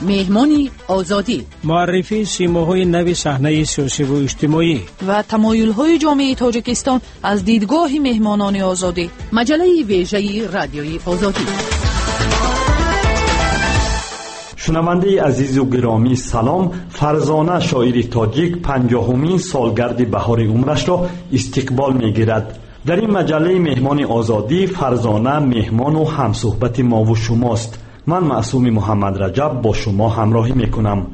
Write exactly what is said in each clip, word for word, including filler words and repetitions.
مهمان آزادی، معرفی سیماهای نو صحنه سیاسی و اجتماعی و تمایل‌های جامعه تاجیکستان از دیدگاه مهمانان آزادی. مجله ویژه رادیوی آزادی. شنونده عزیز و گرامی سلام. فرزانه شاعر تاجیک پنجاهمین سالگرد بهار عمرش را استقبال می‌گیرد. در این مجله مهمان آزادی فرزانه مهمان و همصحبت ما و شماست. من معصوم محمد رجب با شما همراهی میکنم.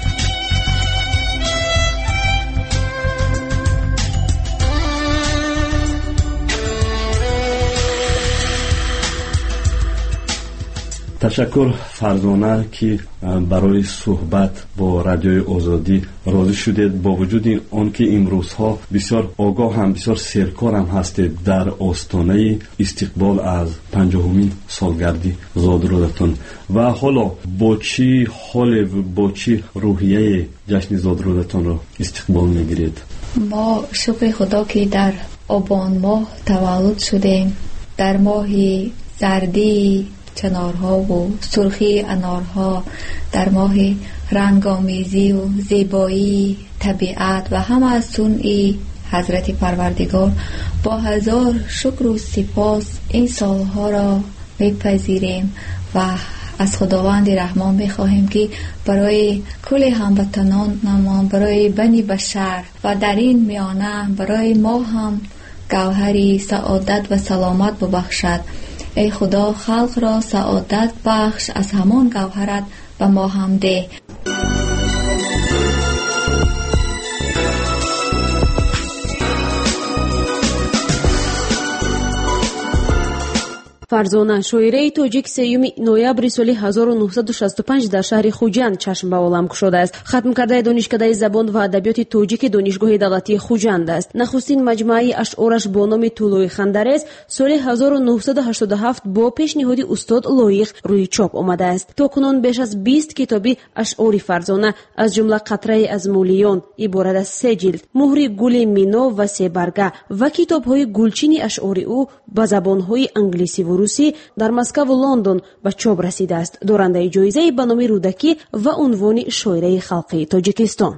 تشکر فرزانه که برای صحبت با رادیوی آزادی راضی شدید، با وجود آن که امروزها بسیار آگاه هم بسیار سرکار هم هستید در آستانه استقبال از پنجاهمین سالگردی زادرودتان. و حالا با چی حال و با چی روحیه جشن زادرودتان را استقبال میگیرید؟ ما شکر خدا که در آبان ماه تولد شدیم، در ماه زردی چنارها و سرخی انارها، در ماه رنگامیزی و زیبایی طبیعت و همه از صنع حضرت پروردگار، با هزار شکر و سپاس این سالها را میپذیریم و از خداوند رحمان میخواهیم که برای کل هموطنان نمان، برای بنی بشر و در این میانه برای ما هم گوهری سعادت و سلامت ببخشد. ای خدا خلق را سعادت بخش، از همان گوهرت و ما هم ده. فرزانه شاعره تاجیک سیوم نوامبر سال هزار و نهصد و شصت و پنج در شهر خوجند چشم به عالم گشوده است. ختم کرده دانشکده زبان و ادبیات تاجیک دانشگاه دولتی خوجند است. نخستین مجموعه اشعارش با نام طلوع خندرز سال هزار و نهصد و هشتاد و هفت با پیشنهاد استاد لایق روی چاپ آمده است. تاکنون بیش از بیست کتابی اشعار فرزانه از جمله قطره از مولیون عبارت از سه جلد، مهر گل مینا و سه برگه و کتاب‌های گلچین اشعار او به زبان‌های انگلیسی و روسی در مسکو و لندن به چاپ رسیده است. دارنده جایزه به نام رودکی و عنوان شاعره خلقی تاجیکستان.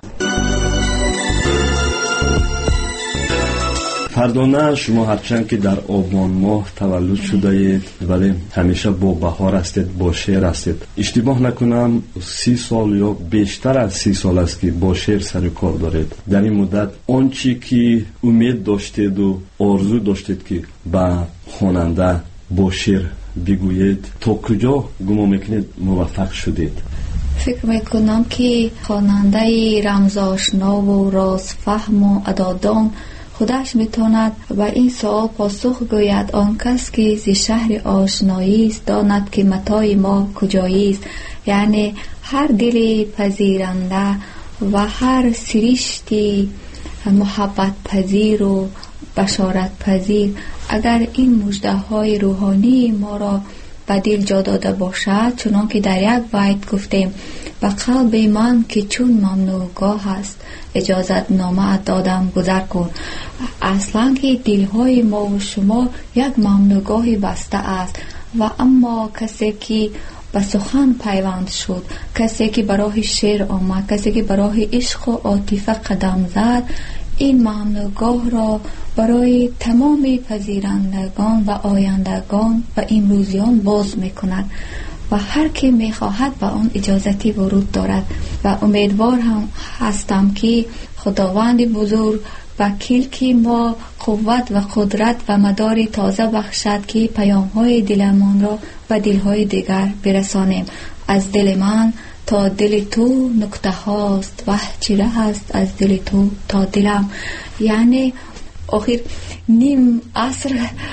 فرزانه شما هرچند که در آبان ماه تولد شده اید ولی همیشه با بهار هستید، با شعر هستید. اشتباه نکنم سی سال یا بیشتر از سی سال است که با شعر سر کار دارید. در این مدت آنچه که امید داشتید و آرزو داشتید که به خواننده با شعر بگویید، تا کجا گمان میکنید موفق شدید؟ فکر میکنم که خواننده رمزآشنا و رازفهم و ادادان خودش میتواند و این سوال پاسخ گوید. آن کس که زی شهر آشنایی است داند که متاع ما کجایی است. یعنی هر دل پذیرنده و هر سرشتی محبت پذیر و بشارت پذیر اگر این مژده های روحانی ما را به دل جا داده باشد، چنان که در یک بیت گفتیم به قلب من که چون ممنوعگاه است اجازت نامه دادم گذر کن. اصلا که دلهای ما و شما یک ممنوعگاهی بسته است و اما کسی که به سخن پیوند شد، کسی که برای شعر آمد، کسی که برای عشق و عاطفه قدم زد، این ممنوعگاه را برای تمام پذیرندگان و آیندگان و امروزیان باز میکند و هر که میخواهد به آن اجازتی ورود دارد. و امیدوار هم هستم که خداوند بزرگ وکیل که ما قوت و قدرت و مدار تازه بخشد که پیام‌های دلمان را به دل‌های دیگر برسانیم. از دل من تا دل تو نکته هاست و چیره هست از دل تو تا دلم. یعنی آخر نیم عصر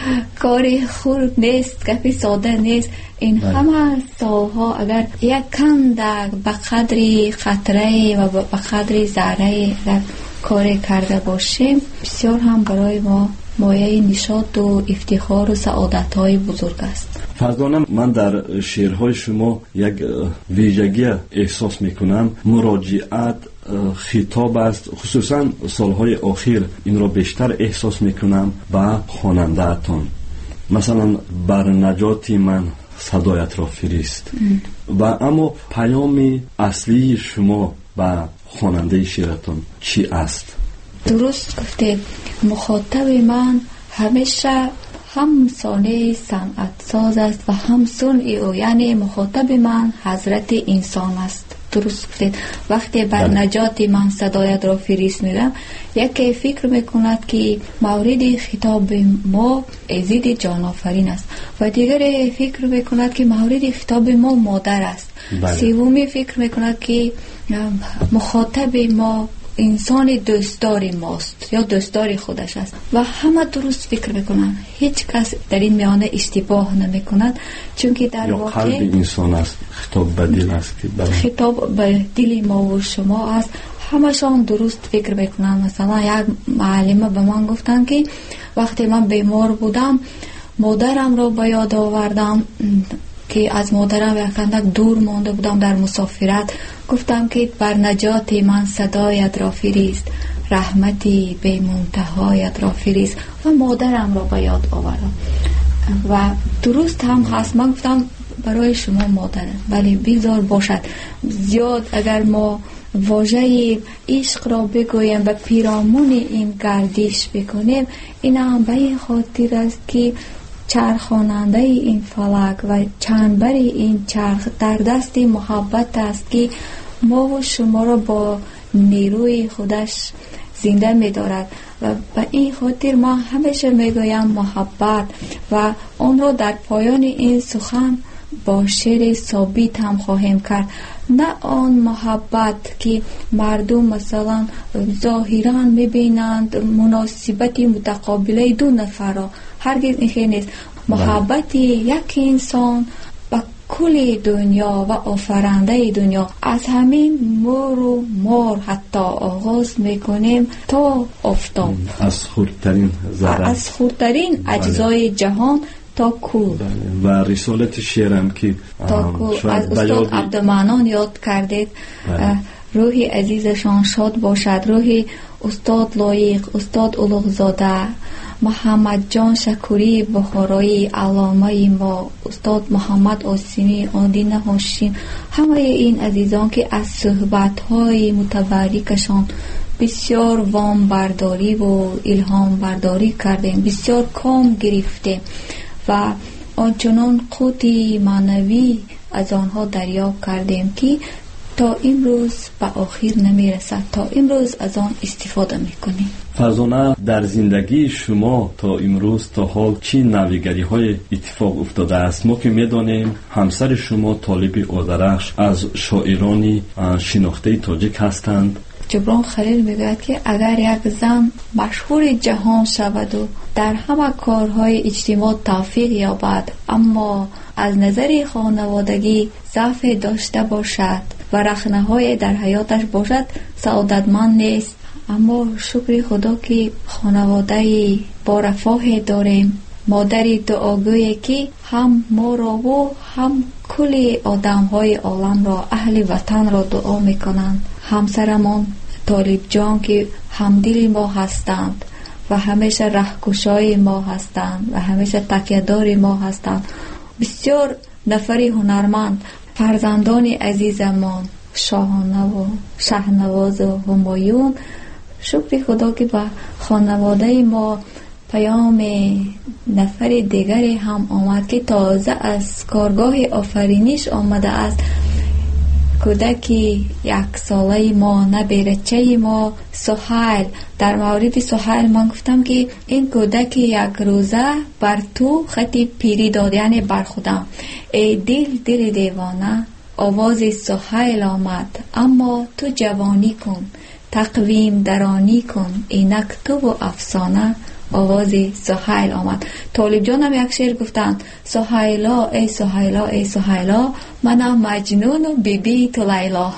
کار خورد نیست، گپی ساده نیست. این همه سالها اگر یک کندک به قدری خطره و به قدری ذره در کار کرده باشیم، بسیار هم برای ما مایه نشاط و افتخار و سعادت های بزرگ است. فرزانه، من در شعرهای شما یک ویژگی احساس میکنم، مراجعت، خطاب است. خصوصا سالهای اخیر این را بیشتر احساس میکنم به خواننده اتان. مثلا بر نجات من صدایت را فرست. و اما پیام اصلی شما با خواننده شعرتون چی است؟ درست گفتید. مخاطب من همیشه هم صانع صنعت ساز است و هم صنع او، یعنی مخاطب من حضرت انسان است. درست گفتید. وقتی بر نجات من صدایت را فرست میگم، یکی فکر میکند که مورد خطاب ما عزیز جان آفرین است و دیگری فکر میکند که مورد خطاب ما مادر است. سومی فکر میکند که مخاطب ما انسان دوستدار ماست یا دوستدار خودش است و همه درست فکر میکنن. هیچ کس در این میانه اشتباه نمیکند، چون که در واقع قلب انسان است، خطاب به دل است که خطاب به دل ما و شما است. همشان درست فکر میکنن. مثلا یک معلمه به من گفتن که وقتی من بیمار بودم مادرم را به یاد آوردم که از مادرم یک اندک دور مانده بودم در مسافرت. گفتم که بر نجات من صدایت را فرست، رحمتی به منتهایت را فرست و مادرم را به یاد آوردم. و درست هم هست. من گفتم برای شما مادرم، ولی بگذار باشد. زیاد اگر ما واژه عشق را بگویم و پیرامون این گردش بکنیم، این هم به این خاطر است که چرخاننده این فلک و چنبر این چرخ در دست محبت است که ما و شما را با نیروی خودش زنده می دارد و به این خاطر ما همیشه می گویم محبت و آن را در پایان این سخن با شعر ثابت هم خواهیم کرد. نه آن محبت که مردم مثلا ظاهرا می بینند مناسبت متقابله دو نفر را، هرگز این خیلی نیست. محبت یک انسان با کل دنیا و آفرنده دنیا، از همین مور و مار حتی آغاز میکنیم تا آفتاب، از خردترین ذره، از خردترین اجزای جهان تا کور. و رسالت شعرم که تا کور از استاد عبدالمنان یاد کردید. روح عزیزشان شاد باشد. روح استاد لایق، استاد اولوغزاده، محمد جان شکوری بخارایی، علامه ما استاد محمد آسیمی، آدین هاشم، همه این عزیزان که از صحبت‌های متبرکشان بسیار وام برداری و الهام برداری کردیم، بسیار کام گرفتیم و آنچنان قوتی معنوی از آنها دریافت کردیم که تا امروز به آخر نمی رسد. تا امروز از آن استفاده میکنیم. فرزانه، در زندگی شما تا امروز تا حال چی نویگری های اتفاق افتاده است؟ ما که میدانیم همسر شما طالب آذرخش از شاعرانی شناخته تاجیک هستند. جبران خلیل میگوید که اگر یک زن مشهور جهان شود و در همه کارهای اجتماع توفیق یابد، اما از نظر خانوادگی ضعف داشته باشد و رخنه‌های در حیاتش باشد، سعادتمند نیست. اما شکر خدا که خانواده با رفاه داریم، مادری دعاگویی که هم ما را و هم کل آدم‌های عالم را، اهل وطن را دعا میکنند. همسرمان طالب جان که همدل ما هستند و همیشه رهکشای ما هستند و همیشه تکیه‌دار ما هستند. بسیار نفری هنرمند، فرزندان عزیزمان شاهانه و شهنواز و همایون، شکر خدا که با خانواده ما پیام نفر دیگری هم آمد که تازه از کارگاه آفرینش آمده است. کودکی یک ساله ما، نبیرچه ما سهیل. در مورد سهیل من گفتم که این کودک یک روزه بر تو خطی پیری داد، یعنی بر خودم. ای دل دل دیوانه، آواز سهیل آمد، اما تو جوانی کن، تقویم درانی کن، اینک تو و افسانه. آواز سهیل آمد. طالب جان هم یک شعر گفتن: سهیلا ای سهیلا ای سهیلا، منم مجنون و بی بی تو لیلا.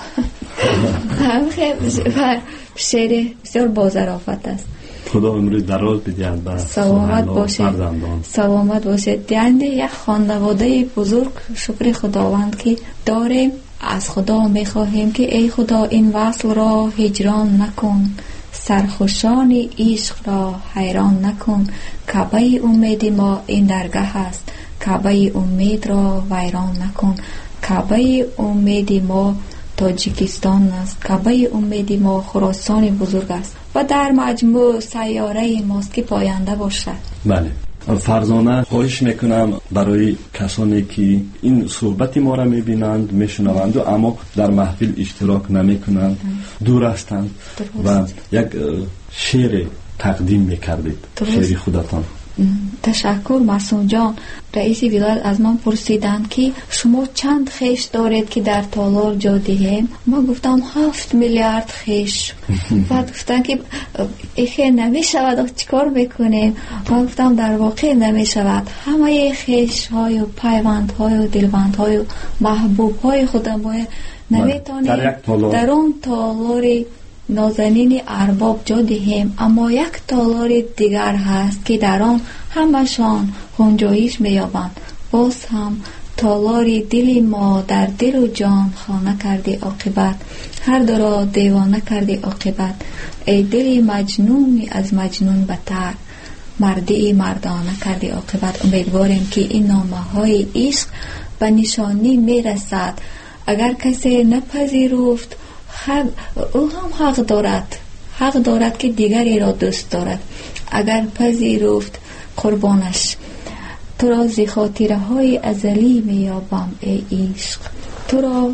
شعر بسیار بازرافت است. خدا امروز دراز بدهد به سلامت باشید. سلامت باشید. یعنی یک خانواده بزرگ، شکر خداوند که داریم. از خدا میخواهیم که ای خدا این وصل را هجران نکن، سرخوشان عشق را حیران نکن. کعبه امید ما این درگاه است، کعبه امید را ویران نکن. کعبه امید ما تاجیکستان است، کعبه امید ما خراسان بزرگ است و در مجموع سیاره ماست که پاینده باشد. بله فرزانه خواهش میکنم برای کسانی که این صحبت ما را میبینند میشنوند اما در محفل اشتراک نمیکنند دور هستند و یک شعر تقدیم میکردید، شعر خودتان. تشکر معصوم جان. رئیس ولایت از من پرسیدند که شما چند خیش دارید که در تالار جا دهیم؟ ما گفتم هفت میلیارد خیش. بعد گفتن که ایخه نمی شود چیکار بکنیم؟ ما گفتم در واقع نمی شود، همه خیش های و پیوند های و دلبند های و محبوب های خودمون نمیتونیم در اون تالاری نازنین ارباب جا دهیم، اما یک تالار دیگر هست که در آن همشان گنجایش می‌یابند. باز هم تالار دل ما در دل و جان خانه کردی عاقبت، هر دو را دیوانه کردی عاقبت. ای دل مجنون از مجنون بتر، مردی مردانه کردی عاقبت. امیدواریم که این نامه‌های عشق به نشانی میرسد. اگر کسی نپذیرفت حق او هم حق دارد، حق دارد که دیگری را دوست دارد. اگر پذیرفت قربانش، تو را ز خاطره های ازلی میابم ای عشق، تو را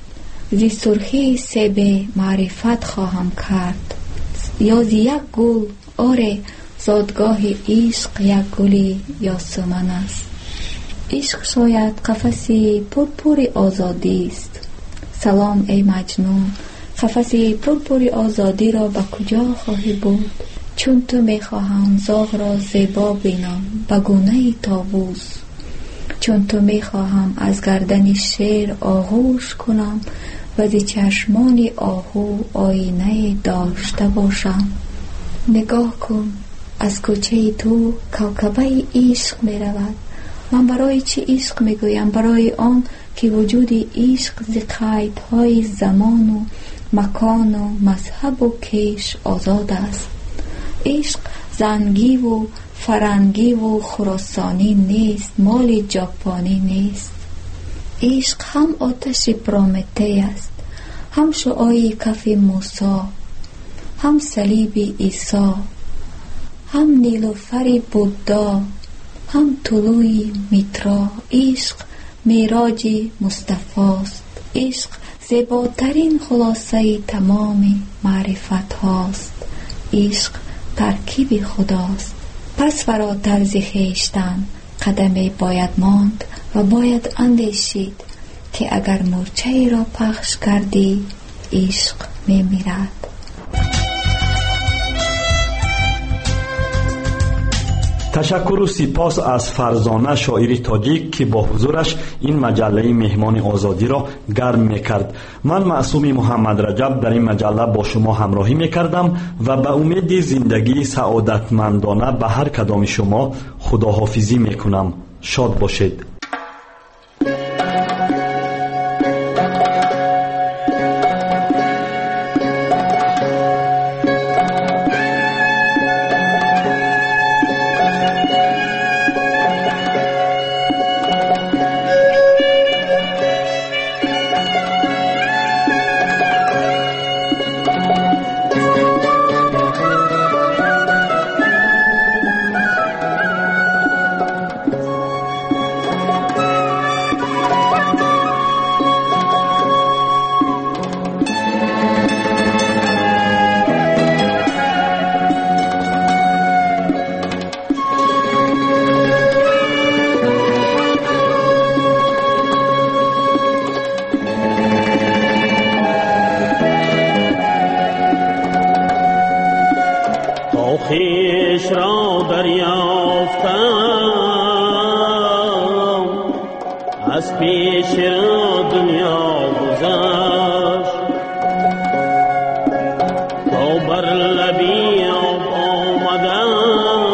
ز سرخی سیب معرفت خواهم کرد، یا ز یک گل. آره زادگاه عشق یک گلی یاسمن است. عشق شاید قفسی پرپور آزادی است. سلام ای مجنون، قفسی پرپور آزادی را به کجا خواهی بود؟ چون تو میخواهم زاغ را زیبا بینم به گونه طاووس، چون تو میخواهم از گردن شیر آغوش کنم و ز چشمان آهو آینه داشته باشم. نگاه کن از کوچه تو کوکبه عشق میرود. من برای چی عشق میگویم؟ برای آن که وجود عشق ز قیدهای زمان و مکان و مذهب و کش آزاد است. عشق زنگی و فرنگی و خراسانی نیست، مال ژاپنی نیست. عشق هم آتش پرومته است، هم شعاع کف موسی، هم صلیب عیسی، هم نیلوفر بودا، هم طلوع میترا. عشق معراج مصطفی است. عشق زیباترین خلاصه تمام معرفت هاست. عشق ترکیب خداست. پس فراتر ز خویشتن قدمی باید ماند و باید اندیشید که اگر مورچه را پخش کردی عشق می میرد. تشکر و سپاس از فرزانه شاعر تاجیک که با حضورش این مجله مهمان آزادی را گرم میکرد. من معصوم محمد رجب در این مجله با شما همراهی میکردم و به امید زندگی سعادتمندانه به هر کدام شما خداحافظی میکنم. شاد باشید. خویش را دریافتم، از پیش دنیا گذشت، تا بر لبی آب آمدم،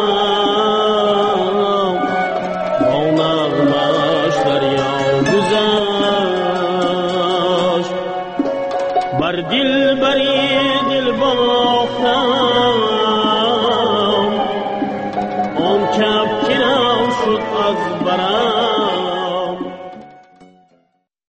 با نغمش دریا گذشت. بر دل بری دل با